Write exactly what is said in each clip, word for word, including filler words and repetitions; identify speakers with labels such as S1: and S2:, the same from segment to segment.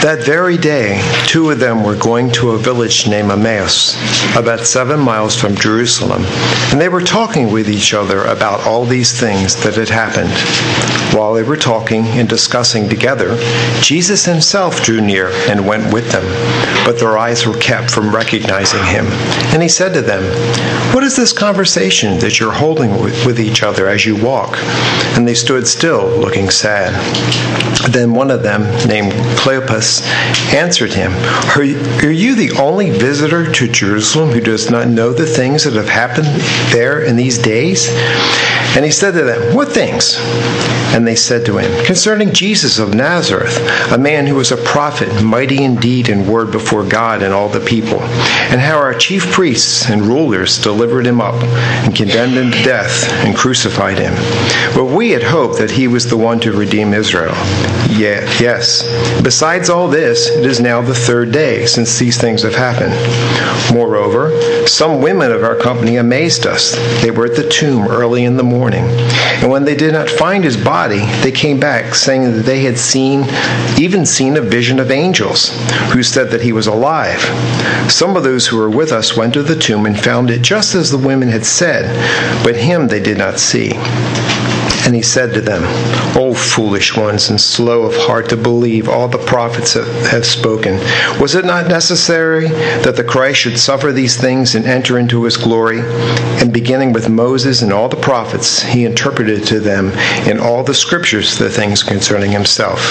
S1: That very day, two of them were going to a village named Emmaus, about seven miles from Jerusalem, and they were talking with each other about all these things that had happened. While they were talking and discussing together, Jesus himself drew near and went with them, but their eyes were kept from recognizing him. And he said to them, "What is this conversation that you're holding with each other as you walk?" And they stood still, looking sad. Then one of them, named Cleopas, answered him, are, are you the only visitor to Jerusalem who does not know the things that have happened there in these days? And he said to them, "What things?" And they said to him, "Concerning Jesus of Nazareth, a man who was a prophet, mighty in deed and word before God and all the people, and how our chief priests and rulers delivered him up and condemned him to death and crucified him. But we had hoped that he was the one to redeem Israel. Yeah, yes. Besides all this, it is now the third day since these things have happened. Moreover, some women of our company amazed us. They were at the tomb early in the morning, and when they did not find his body, they came back, saying that they had seen, even seen a vision of angels, who said that he was alive. Some of those who were with us went to the tomb and found it just as the women had said, but him they did not see." And he said to them, "O foolish ones, and slow of heart to believe all the prophets have spoken. Was it not necessary that the Christ should suffer these things and enter into his glory?" And beginning with Moses and all the prophets, he interpreted to them in all the scriptures the things concerning himself.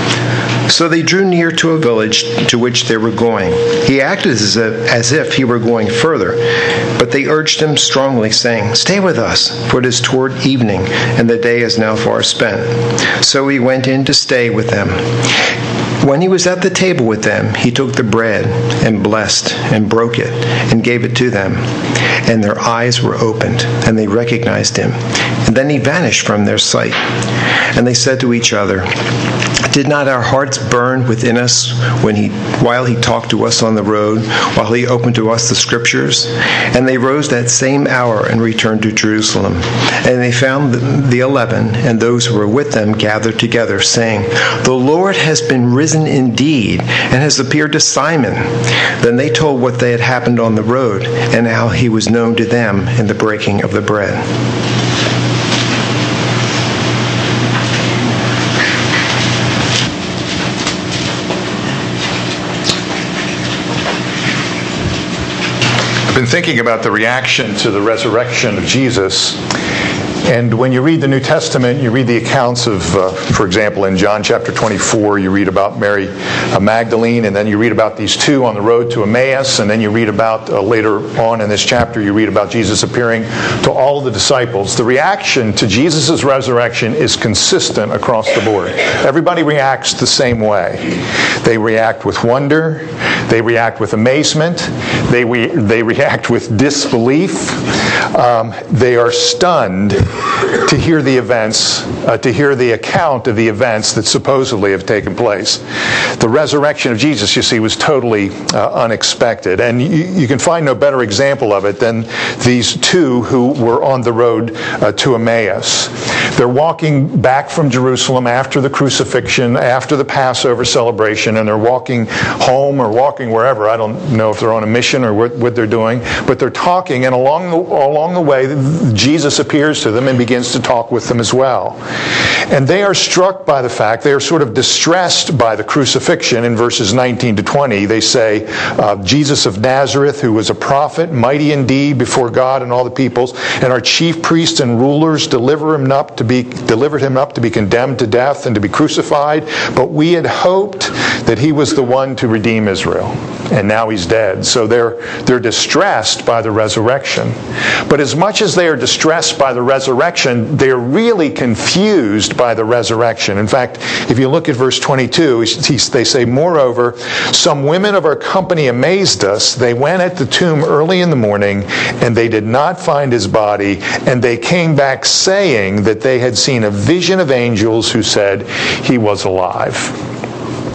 S1: So they drew near to a village to which they were going. He acted as if, as if he were going further, but they urged him strongly, saying, "Stay with us, for it is toward evening, and the day is now far spent." So he went in to stay with them. When he was at the table with them, he took the bread and blessed and broke it and gave it to them. And their eyes were opened, and they recognized him. And then he vanished from their sight. And they said to each other, "Did not our hearts burn within us when he, while he talked to us on the road, while he opened to us the scriptures?" And they rose that same hour and returned to Jerusalem. And they found the eleven and those who were with them gathered together, saying, "The Lord has been risen indeed and has appeared to Simon." Then they told what they had happened on the road and how he was known to them in the breaking of the bread.
S2: I've been thinking about the reaction to the resurrection of Jesus. And when you read the New Testament, you read the accounts of, uh, for example, in John chapter twenty-four, you read about Mary uh, Magdalene, and then you read about these two on the road to Emmaus, and then you read about, uh, later on in this chapter, you read about Jesus appearing to all the disciples. The reaction to Jesus' resurrection is consistent across the board. Everybody reacts the same way. They react with wonder, they react with amazement, they, re- they react with disbelief, um, they are stunned to hear the events, uh, to hear the account of the events that supposedly have taken place. The resurrection of Jesus, you see, was totally uh, unexpected. And you, you can find no better example of it than these two who were on the road uh, to Emmaus. They're walking back from Jerusalem after the crucifixion, after the Passover celebration, and they're walking home or walking wherever. I don't know if they're on a mission or what, what they're doing, but they're talking, and along the, along the way, Jesus appears to them and begins to talk with them as well. And they are struck by the fact, they are sort of distressed by the crucifixion in verses nineteen to twenty. They say, uh, Jesus of Nazareth, who was a prophet, mighty indeed before God and all the peoples, and our chief priests and rulers deliver him up to be, delivered him up to be condemned to death and to be crucified. But we had hoped that he was the one to redeem Israel. And now he's dead. So they're, they're distressed by the resurrection. But as much as they are distressed by the resurrection, they're really confused by the resurrection. In fact, if you look at verse twenty-two, they say, "Moreover, some women of our company amazed us. They went at the tomb early in the morning, and they did not find his body. And they came back saying that they had seen a vision of angels who said he was alive."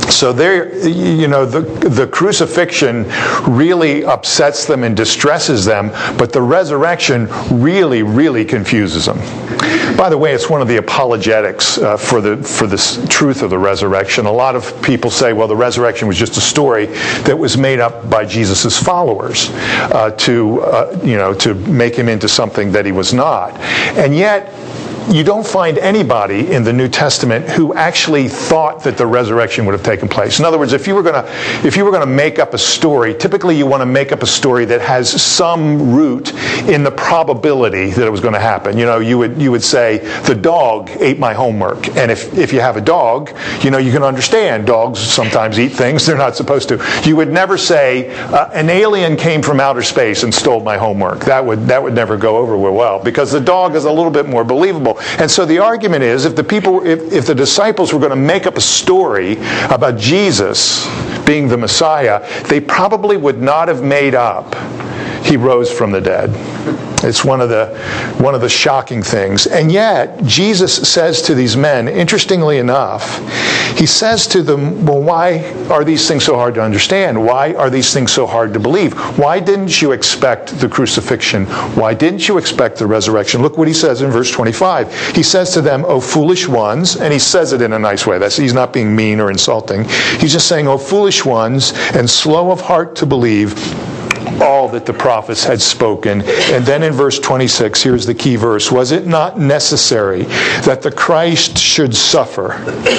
S2: So they, you know, the, the crucifixion really upsets them and distresses them, but the resurrection really, really confuses them. By the way, it's one of the apologetics uh, for the for the truth of the resurrection. A lot of people say, well, the resurrection was just a story that was made up by Jesus' followers uh, to, uh, you know, to make him into something that he was not. And yet, you don't find anybody in the New Testament who actually thought that the resurrection would have taken place. In other words, if you were going to if you were going to make up a story, typically you want to make up a story that has some root in the probability that it was going to happen. You know, you would you would say the dog ate my homework, and if if you have a dog, you know, you can understand dogs sometimes eat things they're not supposed to. You would never say uh, an alien came from outer space and stole my homework. That would that would never go over well, because the dog is a little bit more believable. And so the argument is, if the people, if, if the disciples were going to make up a story about Jesus being the Messiah, they probably would not have made up he rose from the dead. It's one of the one of the shocking things. And yet, Jesus says to these men, interestingly enough, he says to them, well, why are these things so hard to understand? Why are these things so hard to believe? Why didn't you expect the crucifixion? Why didn't you expect the resurrection? Look what he says in verse twenty-five. He says to them, O foolish ones, and he says it in a nice way. That's, he's not being mean or insulting. He's just saying, O foolish ones, and slow of heart to believe all that the prophets had spoken. And then in verse twenty-six, here's the key verse. Was it not necessary that the Christ should suffer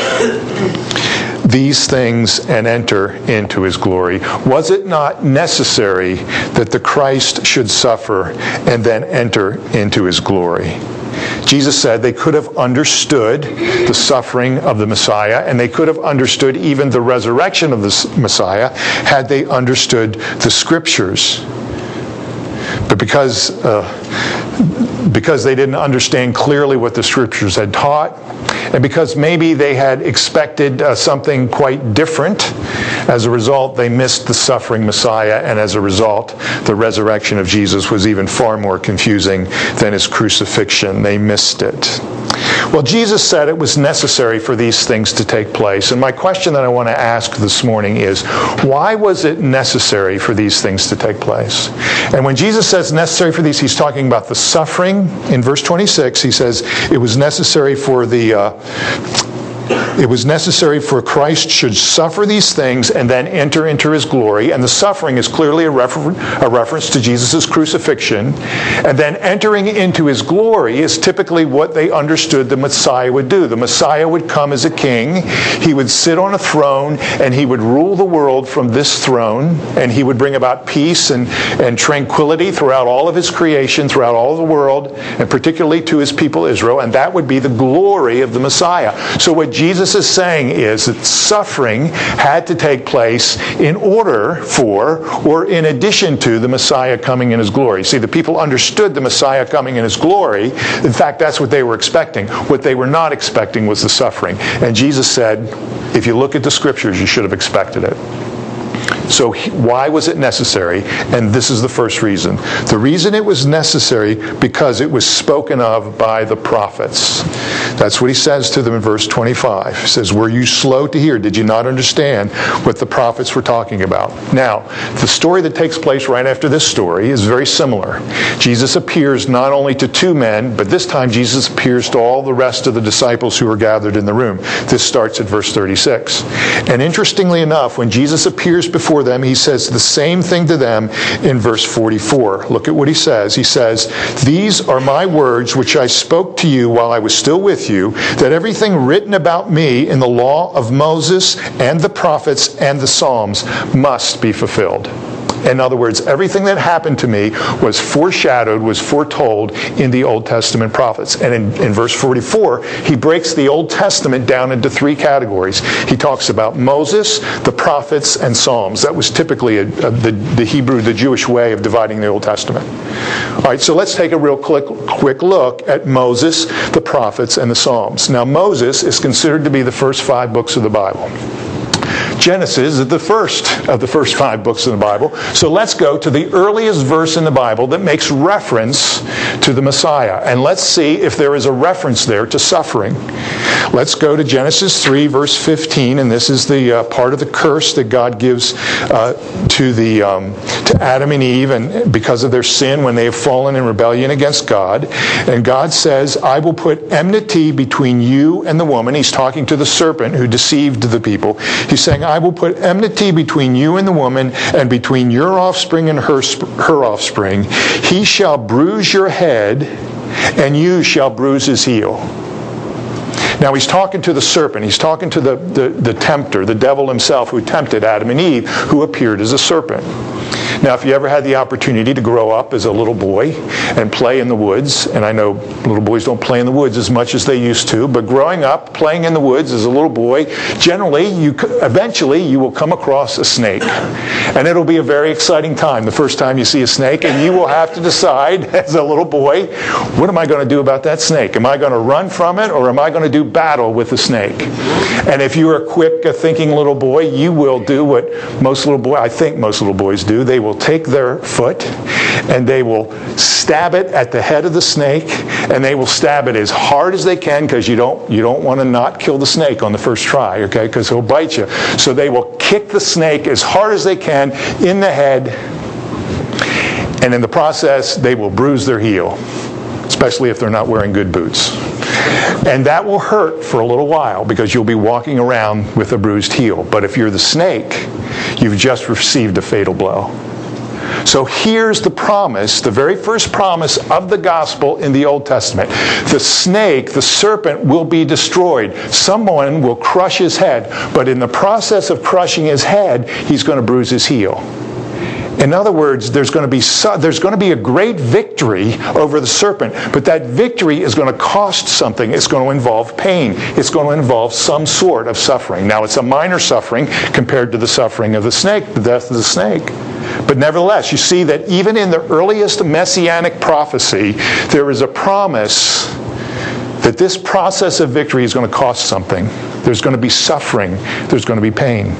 S2: these things and enter into his glory? Was it not necessary that the Christ should suffer and then enter into his glory? Jesus said they could have understood the suffering of the Messiah, and they could have understood even the resurrection of the Messiah had they understood the Scriptures. But because uh, because they didn't understand clearly what the Scriptures had taught, and because maybe they had expected uh, something quite different, as a result, they missed the suffering Messiah, and as a result, the resurrection of Jesus was even far more confusing than his crucifixion. They missed it. Well, Jesus said it was necessary for these things to take place. And my question that I want to ask this morning is, why was it necessary for these things to take place? And when Jesus says necessary for these, he's talking about the suffering. In verse twenty-six, he says it was necessary for the... Uh, It was necessary for Christ should suffer these things and then enter into his glory. And the suffering is clearly a, refer- a reference to Jesus' crucifixion. And then entering into his glory is typically what they understood the Messiah would do. The Messiah would come as a king. He would sit on a throne, and he would rule the world from this throne. And he would bring about peace and, and tranquility throughout all of his creation, throughout all the world, and particularly to his people Israel. And that would be the glory of the Messiah. So what Jesus is saying is that suffering had to take place in order for, or in addition to, the Messiah coming in his glory. See, the people understood the Messiah coming in his glory. In fact, that's what they were expecting. What they were not expecting was the suffering. And Jesus said, if you look at the Scriptures, you should have expected it. So why was it necessary? And this is the first reason. The reason it was necessary because it was spoken of by the prophets. That's what he says to them in verse twenty-five. He says, were you slow to hear? Did you not understand what the prophets were talking about? Now, the story that takes place right after this story is very similar. Jesus appears not only to two men, but this time Jesus appears to all the rest of the disciples who are gathered in the room. This starts at verse thirty-six. And interestingly enough, when Jesus appears before them, he says the same thing to them in verse forty-four. Look at what he says. He says, these are my words which I spoke to you while I was still with you, that everything written about me in the law of Moses and the prophets and the Psalms must be fulfilled. In other words, everything that happened to me was foreshadowed, was foretold in the Old Testament prophets. And in, in verse forty-four, he breaks the Old Testament down into three categories. He talks about Moses, the prophets, and Psalms. That was typically a, a, the, the Hebrew, the Jewish way of dividing the Old Testament. All right, so let's take a real quick, quick look at Moses, the prophets, and the Psalms. Now, Moses is considered to be the first five books of the Bible. Genesis is the first of the first five books in the Bible. So let's go to the earliest verse in the Bible that makes reference to the Messiah. And let's see if there is a reference there to suffering. Let's go to Genesis three, verse fifteen, and this is the uh, part of the curse that God gives uh, to the um, to Adam and Eve, and because of their sin when they have fallen in rebellion against God. And God says, "I will put enmity between you and the woman." He's talking to the serpent who deceived the people. He's saying, "I will put enmity between you and the woman, and between your offspring and her her offspring. He shall bruise your head, and you shall bruise his heel." Now he's talking to the serpent. He's talking to the, the, the tempter, the devil himself who tempted Adam and Eve, who appeared as a serpent. Now, if you ever had the opportunity to grow up as a little boy and play in the woods, and I know little boys don't play in the woods as much as they used to, but growing up, playing in the woods as a little boy, generally, you eventually, you will come across a snake. And it'll be a very exciting time the first time you see a snake, and you will have to decide as a little boy, what am I going to do about that snake? Am I going to run from it, or am I going to do battle with the snake? And if you're a quick thinking little boy, you will do what most little boys, I think most little boys do. They will take their foot and they will stab it at the head of the snake, and they will stab it as hard as they can, because you don't you don't want to not kill the snake on the first try, okay, because he'll bite you. So they will kick the snake as hard as they can in the head, and in the process they will bruise their heel, especially if they're not wearing good boots. And that will hurt for a little while, because you'll be walking around with a bruised heel. But if you're the snake, you've just received a fatal blow. So here's the promise, the very first promise of the gospel in the Old Testament. The snake, the serpent, will be destroyed. Someone will crush his head, but in the process of crushing his head, he's going to bruise his heel. In other words, there's going to be so, there's going to be a great victory over the serpent, but that victory is going to cost something. It's going to involve pain. It's going to involve some sort of suffering. Now, it's a minor suffering compared to the suffering of the snake, the death of the snake. But nevertheless, you see that even in the earliest messianic prophecy, there is a promise that this process of victory is going to cost something. There's going to be suffering. There's going to be pain.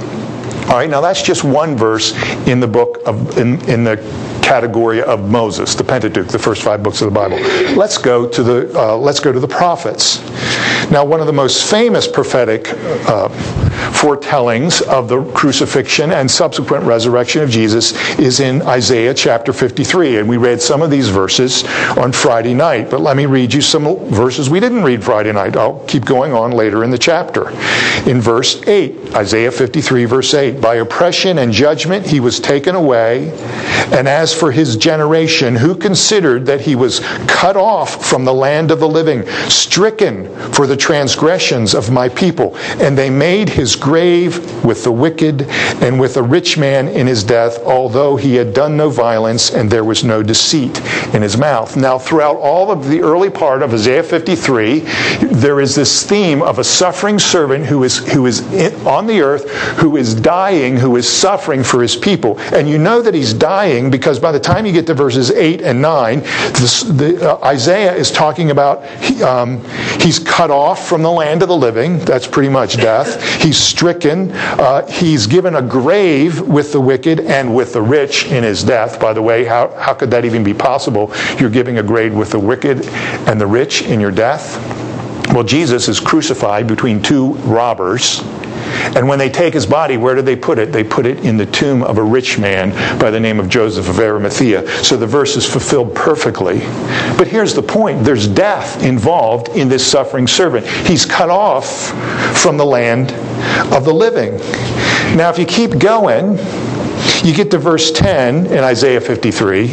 S2: All right, now that's just one verse in the book of in, in the category of Moses, the Pentateuch, the first five books of the Bible. Let's go to the uh, let's go to the prophets. Now, one of the most famous prophetic uh, foretellings of the crucifixion and subsequent resurrection of Jesus is in Isaiah chapter fifty-three, and we read some of these verses on Friday night. But let me read you some verses we didn't read Friday night. I'll keep going on later in the chapter. In verse eight, Isaiah fifty-three, verse eight, "By oppression and judgment he was taken away, and as for his generation, who considered that he was cut off from the land of the living, stricken for the transgressions of my people, and they made his grave with the wicked and with a rich man in his death, although he had done no violence and there was no deceit in his mouth." Now, throughout all of the early part of Isaiah fifty-three, there is this theme of a suffering servant who is who is in, on the earth, who is dying, who is suffering for his people. And you know that he's dying because by the time you get to verses eight and nine, this, the, uh, Isaiah is talking about he, um, he's cut off from the land of the living. That's pretty much death. He's stricken. Uh, he's given a grave with the wicked and with the rich in his death. By the way, how, how could that even be possible? You're giving a grave with the wicked and the rich in your death? Well, Jesus is crucified between two robbers. And when they take his body, where do they put it? They put it in the tomb of a rich man by the name of Joseph of Arimathea. So the verse is fulfilled perfectly. But here's the point. There's death involved in this suffering servant. He's cut off from the land of the living. Now, if you keep going, you get to verse ten in Isaiah fifty-three.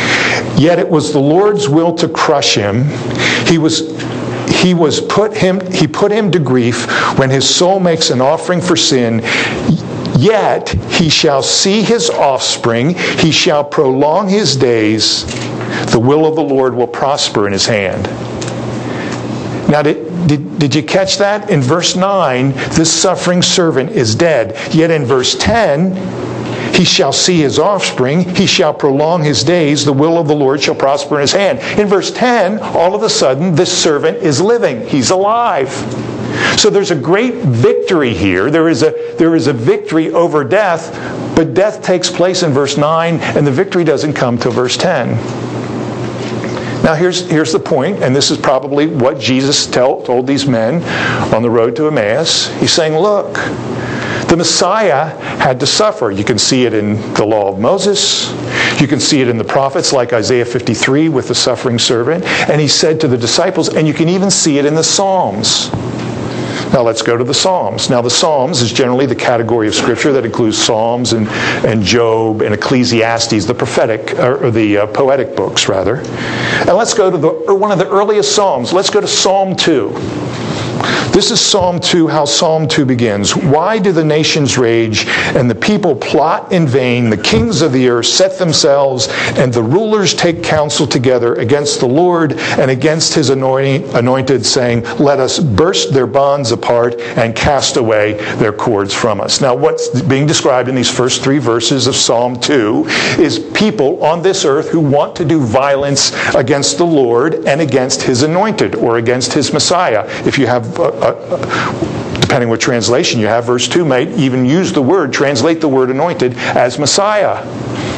S2: "Yet it was the Lord's will to crush him. He was... He was put him. He put him to grief when his soul makes an offering for sin. Yet he shall see his offspring. He shall prolong his days. The will of the Lord will prosper in his hand." Now, did, did, did you catch that? In verse nine, this suffering servant is dead. Yet in verse ten, he shall see his offspring. He shall prolong his days. The will of the Lord shall prosper in his hand. In verse ten, all of a sudden, this servant is living. He's alive.
S3: So there's a great victory here. There is a, there is a victory over death, but death takes place in verse nine, and the victory doesn't come till verse ten. Now here's, here's the point, and this is probably what Jesus tell, told these men on the road to Emmaus. He's saying, look, the Messiah had to suffer. You can see it in the law of Moses. You can see it in the prophets like Isaiah fifty-three with the suffering servant. And he said to the disciples, and you can even see it in the Psalms. Now let's go to the Psalms. Now the Psalms is generally the category of Scripture that includes Psalms and, and Job and Ecclesiastes, the prophetic, or the uh, poetic books, rather. And let's go to the, or one of the earliest Psalms. Let's go to Psalm two. This is Psalm two, how Psalm two begins. Why do the nations rage and the people plot in vain? The kings of the earth set themselves and the rulers take counsel together against the Lord and against his anointed, saying, let us burst their bonds apart and cast away their cords from us. Now what's being described in these first three verses of Psalm two is people on this earth who want to do violence against the Lord and against his anointed or against his Messiah. If you have a, a, depending what translation you have, verse two might even use the word, translate the word anointed as Messiah.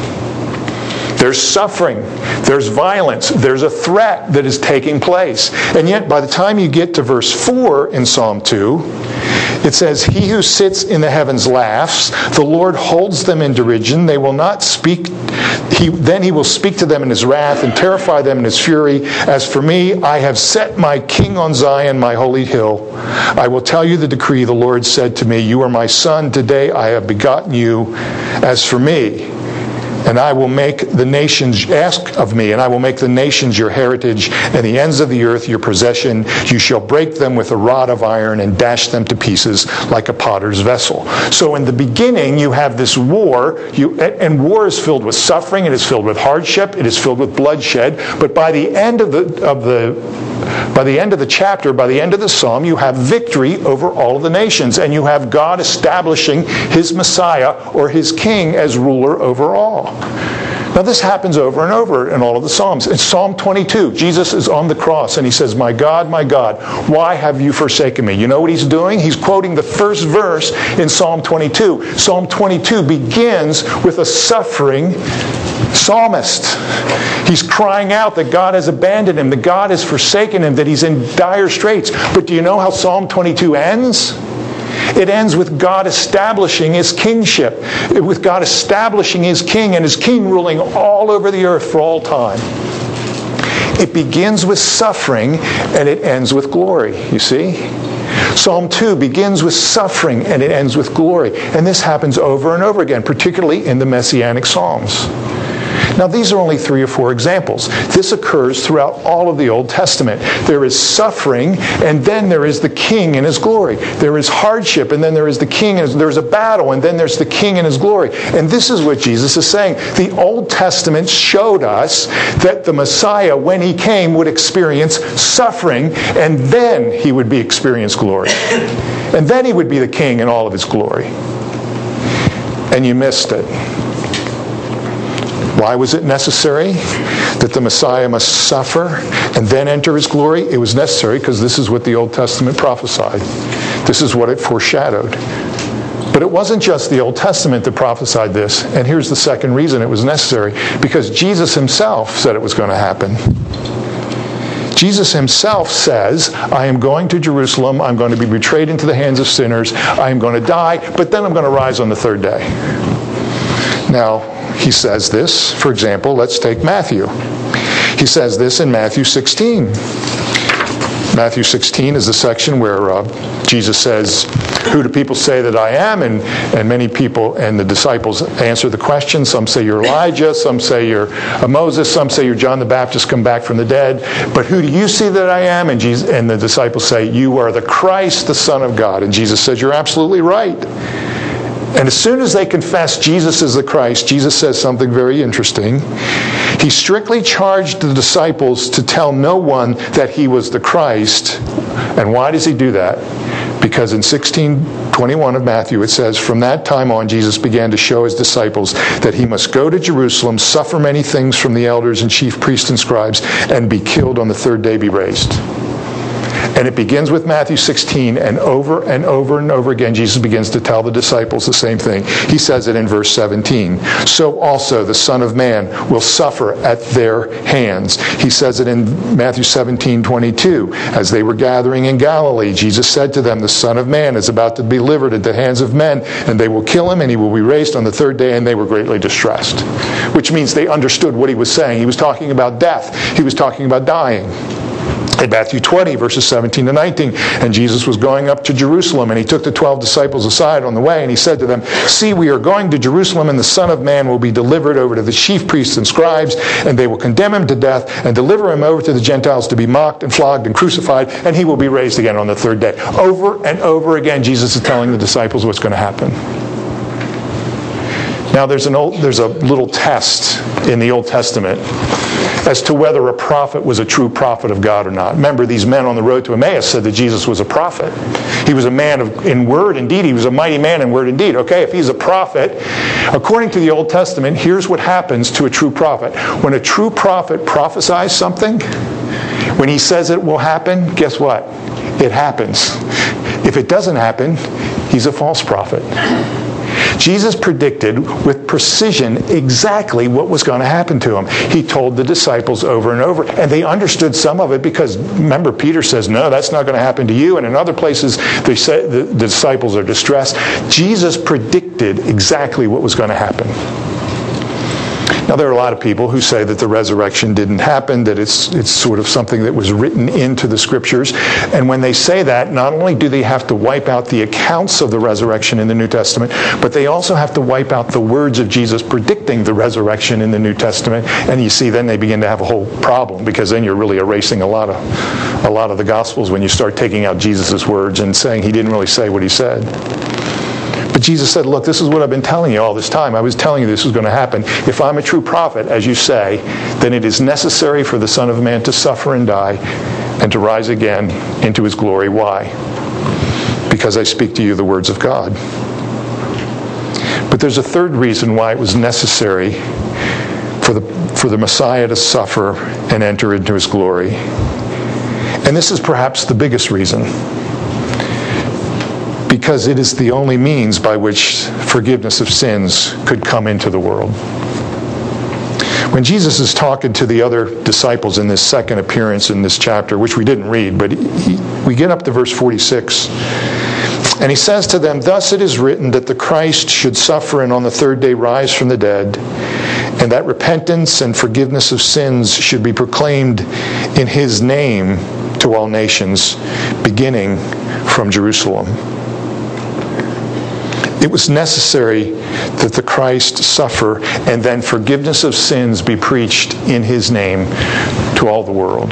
S3: There's suffering, there's violence, there's a threat that is taking place. And yet by the time you get to verse four in Psalm two, it says, he who sits in the heavens laughs, the Lord holds them in derision, they will not speak, he, then he will speak to them in his wrath and terrify them in his fury. As for me, I have set my king on Zion, my holy hill. I will tell you the decree. The Lord said to me, you are my son, today I have begotten you. As for me, and I will make the nations, ask of me, and I will make the nations your heritage, and the ends of the earth your possession. You shall break them with a rod of iron and dash them to pieces like a potter's vessel. So in the beginning, you have this war, you, and war is filled with suffering, it is filled with hardship, it is filled with bloodshed. But by the end of the of the by the end of the chapter, by the end of the psalm, you have victory over all of the nations, and you have God establishing his Messiah or his king as ruler over all. Now this happens over and over in all of the Psalms. In Psalm twenty-two, Jesus is on the cross and he says, my God, my God, why have you forsaken me? You know what he's doing? He's quoting the first verse in Psalm twenty-two. Psalm twenty-two begins with a suffering psalmist. He's crying out that God has abandoned him, that God has forsaken him, that he's in dire straits. But do you know how Psalm twenty-two ends? It ends with God establishing his kingship, with God establishing his king and his king ruling all over the earth for all time. It begins with suffering and it ends with glory, you see? Psalm two begins with suffering and it ends with glory. And this happens over and over again, particularly in the Messianic Psalms. Now, these are only three or four examples. This occurs throughout all of the Old Testament. There is suffering, and then there is the king in his glory. There is hardship, and then there is the king, and there's a battle, and then there's the king in his glory. And this is what Jesus is saying. The Old Testament showed us that the Messiah, when he came, would experience suffering, and then he would be experience glory. And then he would be the king in all of his glory. And you missed it. Why was it necessary that the Messiah must suffer and then enter his glory? It was necessary because this is what the Old Testament prophesied. This is what it foreshadowed. But it wasn't just the Old Testament that prophesied this. And here's the second reason it was necessary. Because Jesus himself said it was going to happen. Jesus himself says, I am going to Jerusalem. I'm going to be betrayed into the hands of sinners. I am going to die, but then I'm going to rise on the third day. Now, he says this, for example, let's take Matthew. He says this in Matthew sixteen. Matthew sixteen is the section where uh, Jesus says, who do people say that I am? And, and many people and the disciples answer the question. Some say you're Elijah, some say you're Moses, some say you're John the Baptist come back from the dead. But who do you see that I am? And, Jesus, and the disciples say, you are the Christ, the Son of God. And Jesus says, you're absolutely right. And as soon as they confess Jesus is the Christ, Jesus says something very interesting. He strictly charged the disciples to tell no one that he was the Christ. And why does he do that? Because in sixteen twenty-one of Matthew it says, from that time on Jesus began to show his disciples that he must go to Jerusalem, suffer many things from the elders and chief priests and scribes, and be killed on the third day be raised. And it begins with Matthew sixteen, and over and over and over again, Jesus begins to tell the disciples the same thing. He says it in verse seventeen. So also the Son of Man will suffer at their hands. He says it in Matthew seventeen twenty-two. As they were gathering in Galilee, Jesus said to them, the Son of Man is about to be delivered into the hands of men, and they will kill him, and he will be raised on the third day, and they were greatly distressed. Which means they understood what he was saying. He was talking about death. He was talking about dying. In Matthew twenty, verses seventeen to nineteen, and Jesus was going up to Jerusalem, and he took the twelve disciples aside on the way, and he said to them, see, we are going to Jerusalem, and the Son of Man will be delivered over to the chief priests and scribes, and they will condemn him to death, and deliver him over to the Gentiles to be mocked and flogged and crucified, and he will be raised again on the third day. Over and over again, Jesus is telling the disciples what's going to happen. Now, there's an old, there's a little test in the Old Testament as to whether a prophet was a true prophet of God or not. Remember, these men on the road to Emmaus said that Jesus was a prophet. He was a man of, in word and deed. He was a mighty man in word and deed. Okay, if he's a prophet, according to the Old Testament, here's what happens to a true prophet. When a true prophet prophesies something, when he says it will happen, guess what? It happens. If it doesn't happen, he's a false prophet. Jesus predicted with precision exactly what was going to happen to him. He told the disciples over and over, and they understood some of it because, remember, Peter says, no, that's not going to happen to you. And in other places, they say, the, the disciples are distressed. Jesus predicted exactly what was going to happen. Now, there are a lot of people who say that the resurrection didn't happen, that it's it's sort of something that was written into the Scriptures. And when they say that, not only do they have to wipe out the accounts of the resurrection in the New Testament, but they also have to wipe out the words of Jesus predicting the resurrection in the New Testament. And you see, then they begin to have a whole problem, because then you're really erasing a lot of a lot of the Gospels when you start taking out Jesus' words and saying he didn't really say what he said. But Jesus said, look, this is what I've been telling you all this time. I was telling you this was going to happen. If I'm a true prophet, as you say, then it is necessary for the Son of Man to suffer and die and to rise again into his glory. Why? Because I speak to you the words of God. But there's a third reason why it was necessary for the, for the Messiah to suffer and enter into his glory. And this is perhaps the biggest reason. Because it is the only means by which forgiveness of sins could come into the world. When Jesus is talking to the other disciples in this second appearance in this chapter, which we didn't read, but he, we get up to verse forty-six. And he says to them, thus it is written that the Christ should suffer and on the third day rise from the dead, and that repentance and forgiveness of sins should be proclaimed in his name to all nations, beginning from Jerusalem. It was necessary that the Christ suffer and then forgiveness of sins be preached in his name to all the world.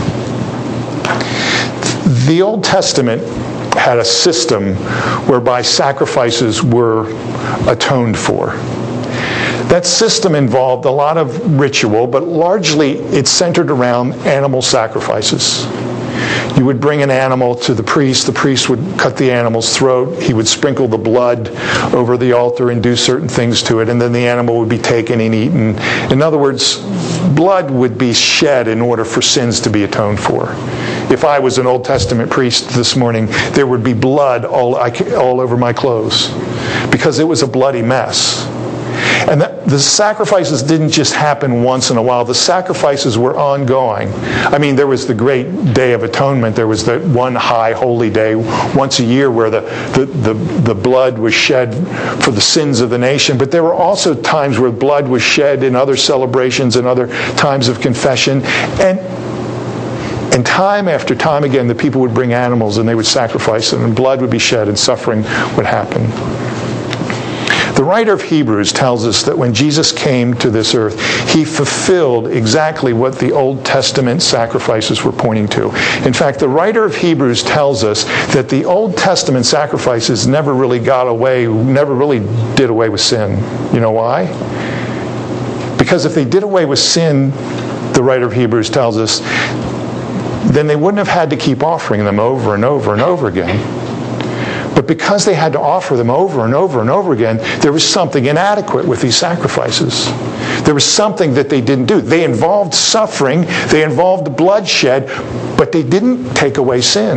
S3: The Old Testament had a system whereby sacrifices were atoned for. That system involved a lot of ritual, but largely it centered around animal sacrifices. You would bring an animal to the priest. The priest would cut the animal's throat. He would sprinkle the blood over the altar and do certain things to it, and then the animal would be taken and eaten. In other words, blood would be shed in order for sins to be atoned for. If I was an Old Testament priest this morning, there would be blood all, all over my clothes because it was a bloody mess. And that, the sacrifices didn't just happen once in a while. The sacrifices were ongoing. I mean, there was the great Day of Atonement. There was the one high holy day once a year where the, the, the, the blood was shed for the sins of the nation. But there were also times where blood was shed in other celebrations and other times of confession. And And time after time again, the people would bring animals and they would sacrifice them, and blood would be shed and suffering would happen. The writer of Hebrews tells us that when Jesus came to this earth, he fulfilled exactly what the Old Testament sacrifices were pointing to. In fact, the writer of Hebrews tells us that the Old Testament sacrifices never really got away, never really did away with sin. You know why? Because if they did away with sin, the writer of Hebrews tells us, then they wouldn't have had to keep offering them over and over and over again. But because they had to offer them over and over and over again, there was something inadequate with these sacrifices. There was something that they didn't do. They involved suffering, they involved bloodshed, but they didn't take away sin.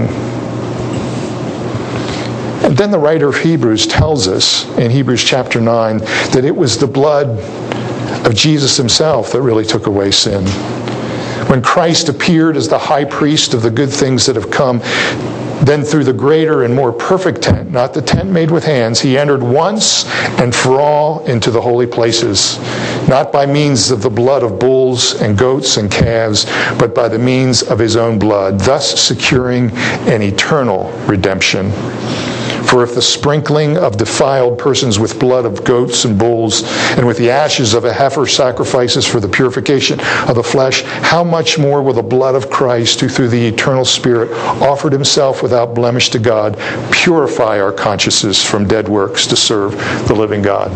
S3: And then the writer of Hebrews tells us in Hebrews chapter nine that it was the blood of Jesus himself that really took away sin. When Christ appeared as the high priest of the good things that have come, then through the greater and more perfect tent, not the tent made with hands, he entered once and for all into the holy places, not by means of the blood of bulls and goats and calves, but by the means of his own blood, thus securing an eternal redemption. For if the sprinkling of defiled persons with blood of goats and bulls and with the ashes of a heifer sacrifices for the purification of the flesh, how much more will the blood of Christ, who through the eternal Spirit offered himself without blemish to God, purify our consciences from dead works to serve the living God?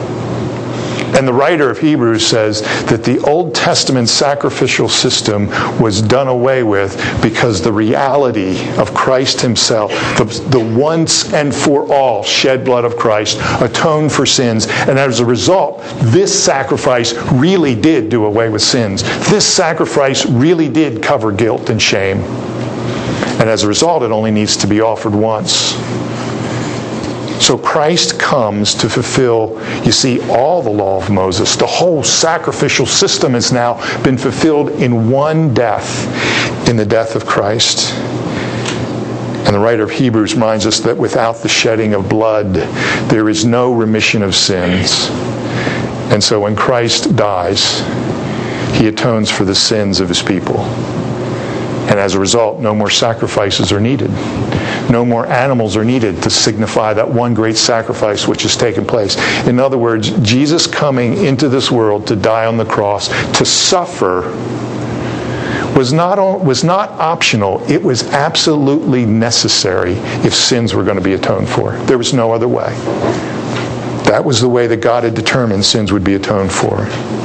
S3: And the writer of Hebrews says that the Old Testament sacrificial system was done away with because the reality of Christ himself, the, the once and for all shed blood of Christ, atoned for sins. And as a result, this sacrifice really did do away with sins. This sacrifice really did cover guilt and shame. And as a result, it only needs to be offered once. So Christ comes to fulfill, you see, all the law of Moses. The whole sacrificial system has now been fulfilled in one death, in the death of Christ. And the writer of Hebrews reminds us that without the shedding of blood, there is no remission of sins. And so when Christ dies, he atones for the sins of his people. And as a result, no more sacrifices are needed. No more animals are needed to signify that one great sacrifice which has taken place. In other words, Jesus coming into this world to die on the cross, to suffer, was not, was not optional. It was absolutely necessary if sins were going to be atoned for. There was no other way. That was the way that God had determined sins would be atoned for.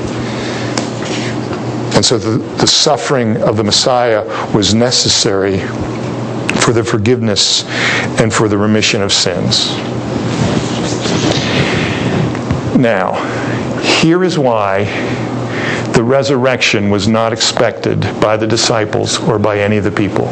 S3: And so the, the suffering of the Messiah was necessary for the forgiveness and for the remission of sins. Now, here is why the resurrection was not expected by the disciples or by any of the people.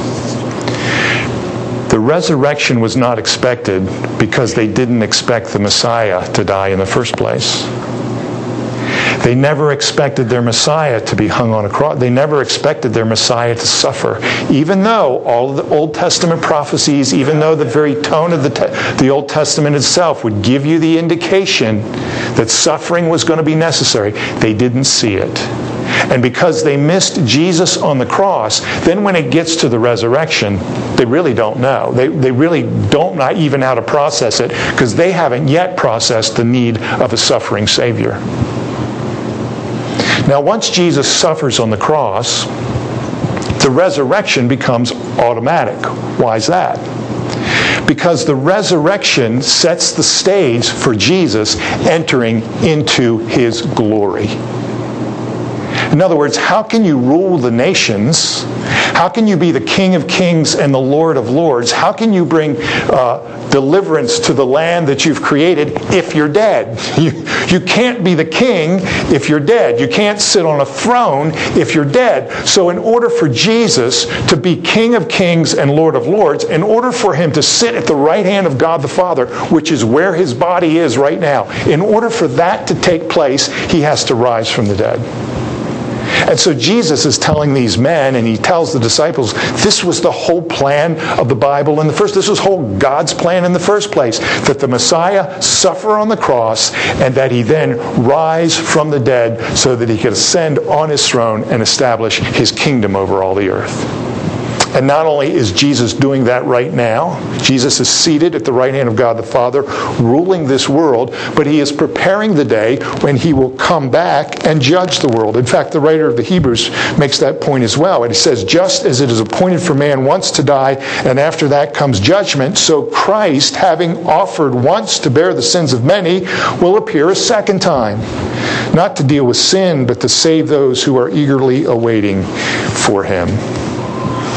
S3: The resurrection was not expected because they didn't expect the Messiah to die in the first place. They never expected their Messiah to be hung on a cross. They never expected their Messiah to suffer. Even though all of the Old Testament prophecies, even though the very tone of the, te- the Old Testament itself would give you the indication that suffering was going to be necessary, they didn't see it. And because they missed Jesus on the cross, then when it gets to the resurrection, they really don't know. They, they really don't know even how to process it because they haven't yet processed the need of a suffering Savior. Now, once Jesus suffers on the cross, the resurrection becomes automatic. Why is that? Because the resurrection sets the stage for Jesus entering into his glory. In other words, how can you rule the nations? How can you be the King of Kings and the Lord of Lords? How can you bring uh, deliverance to the land that you've created if you're dead? You, you can't be the king if you're dead. You can't sit on a throne if you're dead. So in order for Jesus to be King of Kings and Lord of Lords, in order for him to sit at the right hand of God the Father, which is where his body is right now, in order for that to take place, he has to rise from the dead. And so Jesus is telling these men, and he tells the disciples, this was the whole plan of the Bible in the first, this was whole God's plan in the first place, that the Messiah suffer on the cross and that he then rise from the dead so that he could ascend on his throne and establish his kingdom over all the earth. And not only is Jesus doing that right now, Jesus is seated at the right hand of God the Father, ruling this world, but he is preparing the day when he will come back and judge the world. In fact, the writer of the Hebrews makes that point as well. And he says, just as it is appointed for man once to die, and after that comes judgment, so Christ, having offered once to bear the sins of many, will appear a second time, not to deal with sin, but to save those who are eagerly awaiting for him.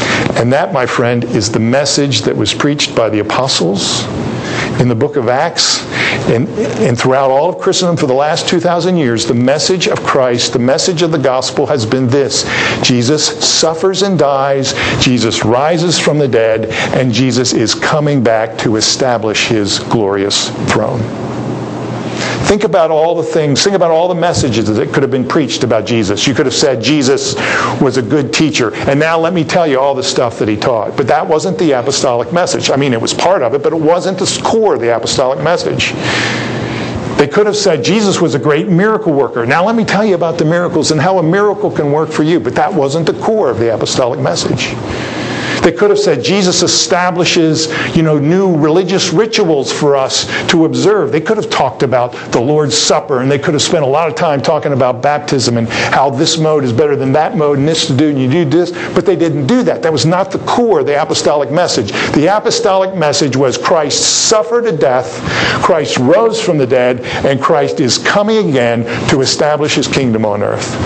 S3: And that, my friend, is the message that was preached by the apostles in the book of Acts, and, and throughout all of Christendom for the last two thousand years. The message of Christ, the message of the gospel has been this: Jesus suffers and dies, Jesus rises from the dead, and Jesus is coming back to establish his glorious throne. Think about all the things, think about all the messages that could have been preached about Jesus. You could have said Jesus was a good teacher, and now let me tell you all the stuff that he taught. But that wasn't the apostolic message. I mean, it was part of it, but it wasn't the core of the apostolic message. They could have said Jesus was a great miracle worker. Now let me tell you about the miracles and how a miracle can work for you. But that wasn't the core of the apostolic message. They could have said Jesus establishes, you know, new religious rituals for us to observe. They could have talked about the Lord's Supper, and they could have spent a lot of time talking about baptism and how this mode is better than that mode and this to do and you do this. But they didn't do that. That was not the core of the apostolic message. The apostolic message was Christ suffered a death, Christ rose from the dead, and Christ is coming again to establish his kingdom on earth.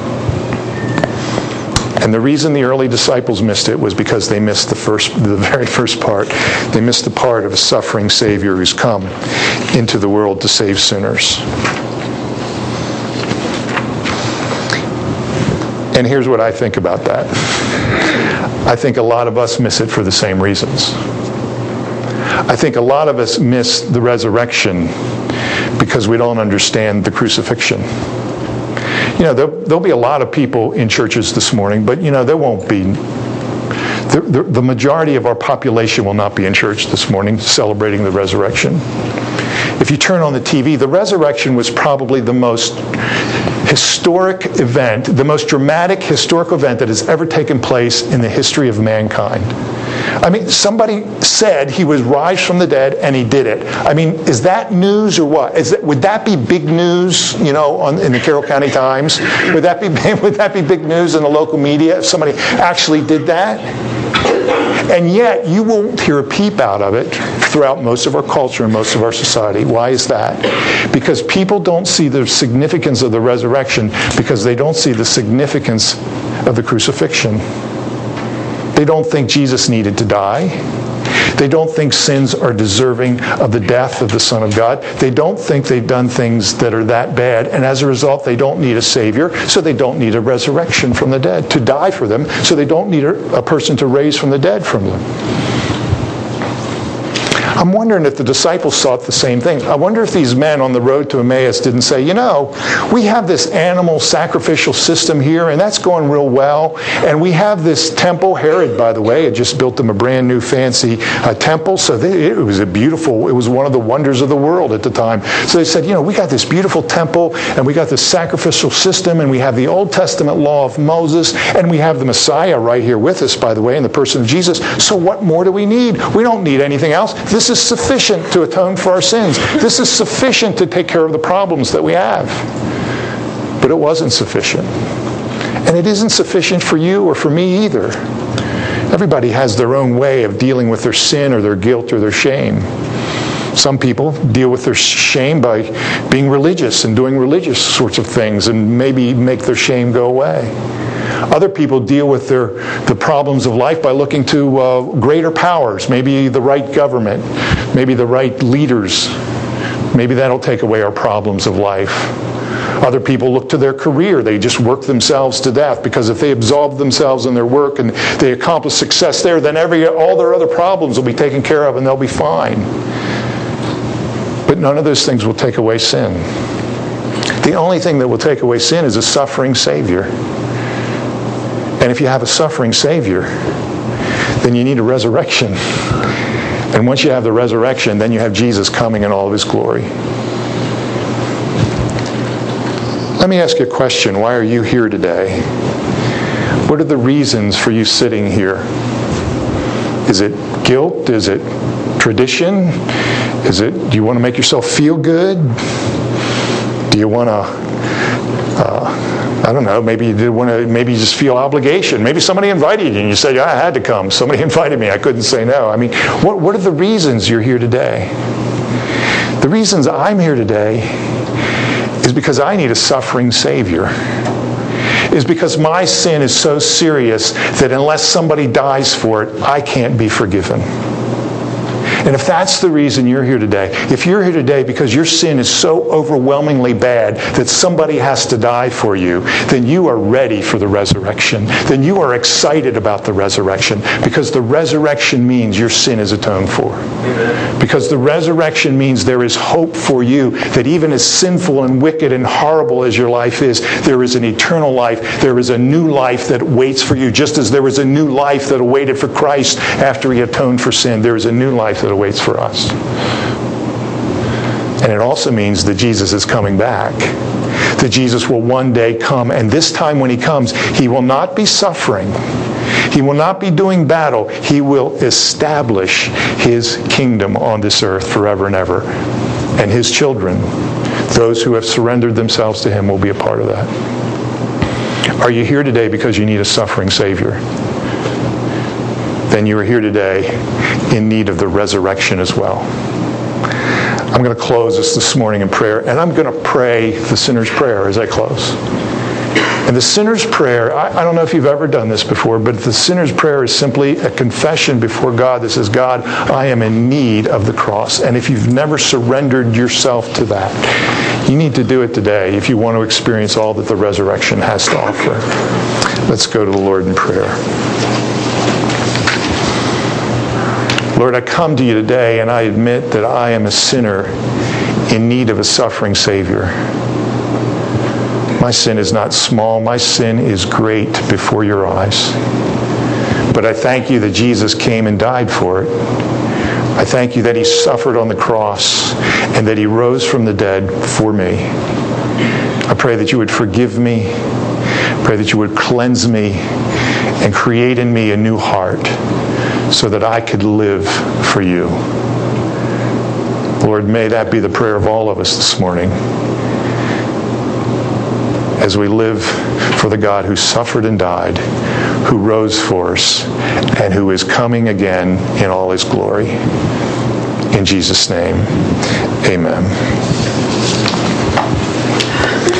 S3: And the reason the early disciples missed it was because they missed the first, the very first part. They missed the part of a suffering Savior who's come into the world to save sinners. And here's what I think about that. I think a lot of us miss it for the same reasons. I think a lot of us miss the resurrection because we don't understand the crucifixion. You know, there'll, there'll be a lot of people in churches this morning, but, you know, there won't be. The, the, the majority of our population will not be in church this morning celebrating the resurrection. If you turn on the T V, the resurrection was probably the most historic event, the most dramatic historical event that has ever taken place in the history of mankind. I mean, somebody said he was raised from the dead, and he did it. I mean, is that news or what? Is that, would that be big news, you know, on, in the Carroll County Times? Would that be would that be big news in the local media if somebody actually did that? And yet, you won't hear a peep out of it throughout most of our culture and most of our society. Why is that? Because people don't see the significance of the resurrection because they don't see the significance of the crucifixion. They don't think Jesus needed to die. They don't think sins are deserving of the death of the Son of God. They don't think they've done things that are that bad, and as a result, they don't need a Savior, so they don't need a resurrection from the dead to die for them, so they don't need a, a person to raise from the dead from them. I'm wondering if the disciples thought the same thing. I wonder if these men on the road to Emmaus didn't say, you know, we have this animal sacrificial system here, and that's going real well. And we have this temple. Herod, by the way, had just built them a brand new fancy uh, temple. So they, it was a beautiful, it was one of the wonders of the world at the time. So they said, you know, we got this beautiful temple, and we got this sacrificial system, and we have the Old Testament law of Moses, and we have the Messiah right here with us, by the way, in the person of Jesus. So what more do we need? We don't need anything else. This This is sufficient to atone for our sins. This is sufficient to take care of the problems that we have. But it wasn't sufficient. And it isn't sufficient for you or for me either. Everybody has their own way of dealing with their sin or their guilt or their shame. Some people deal with their shame by being religious and doing religious sorts of things and maybe make their shame go away. Other people deal with their the problems of life by looking to uh, greater powers, maybe the right government, maybe the right leaders. Maybe that'll take away our problems of life. Other people look to their career. They just work themselves to death because if they absolve themselves in their work and they accomplish success there, then every all their other problems will be taken care of and they'll be fine. But none of those things will take away sin. The only thing that will take away sin is a suffering Savior. And if you have a suffering Savior, then you need a resurrection. And once you have the resurrection, then you have Jesus coming in all of his glory. Let me ask you a question. Why are you here today? What are the reasons for you sitting here? Is it guilt? Is it tradition? Is it, do you want to make yourself feel good? Do you want to, uh, I don't know, maybe you did want to, maybe you just feel obligation. Maybe somebody invited you and you said, yeah, I had to come. Somebody invited me. I couldn't say no. I mean, what, what are the reasons you're here today? The reasons I'm here today is because I need a suffering Savior. is because my sin is so serious that unless somebody dies for it, I can't be forgiven. And if that's the reason you're here today, if you're here today because your sin is so overwhelmingly bad that somebody has to die for you, then you are ready for the resurrection. Then you are excited about the resurrection, because the resurrection means your sin is atoned for. Amen. Because the resurrection means there is hope for you, that even as sinful and wicked and horrible as your life is, there is an eternal life. There is a new life that waits for you, just as there was a new life that awaited for Christ after he atoned for sin. There is a new life that awaits for us. And it also means that Jesus is coming back. That Jesus will one day come, and this time when he comes, he will not be suffering. He will not be doing battle. He will establish his kingdom on this earth forever and ever. And his children, those who have surrendered themselves to him, will be a part of that. Are you here today because you need a suffering Savior? Then you are here today in need of the resurrection as well. I'm going to close this this morning in prayer, and I'm going to pray the sinner's prayer as I close. And the sinner's prayer, I, I don't know if you've ever done this before, but the sinner's prayer is simply a confession before God that says, God, I am in need of the cross. And if you've never surrendered yourself to that, you need to do it today if you want to experience all that the resurrection has to offer. Let's go to the Lord in prayer. Lord, I come to you today and I admit that I am a sinner in need of a suffering Savior. My sin is not small. My sin is great before your eyes. But I thank you that Jesus came and died for it. I thank you that he suffered on the cross and that he rose from the dead for me. I pray that you would forgive me. Pray that you would cleanse me and create in me a new heart, so that I could live for you. Lord, may that be the prayer of all of us this morning, as we live for the God who suffered and died, who rose for us, and who is coming again in all his glory. In Jesus' name, amen.